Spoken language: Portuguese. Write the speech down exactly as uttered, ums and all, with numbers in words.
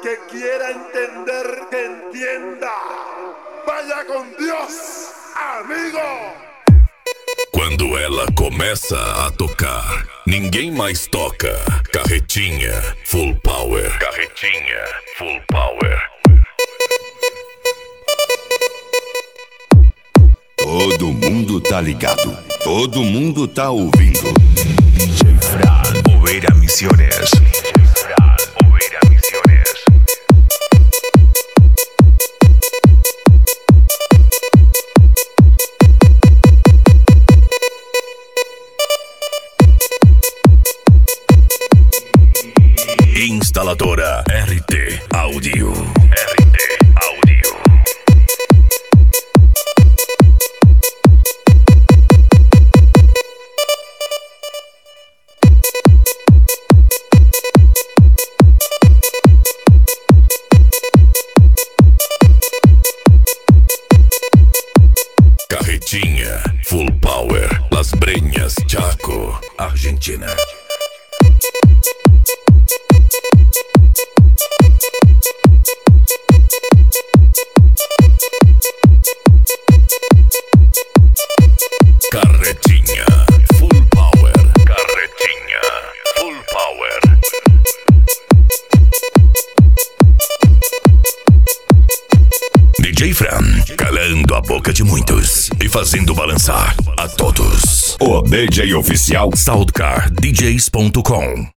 que quiera entender, que entienda. Vaya con Dios, amigo. Quando ela começa a tocar, ninguém mais toca. Carretinha, full power. Carretinha, full power. Todo mundo tá ligado, todo mundo tá ouvindo. D J Fran, Oveira Misiones. D J Fran, Oveira Misiones. Instaladora R T Áudio. R T Áudio. Carretinha, full power, Las Breñas, Chaco, Argentina. Carretinha, full power. Carretinha, full power. D J Fran, calando a boca de muitos e fazendo balançar a todos. O D J oficial soundcar d js ponto com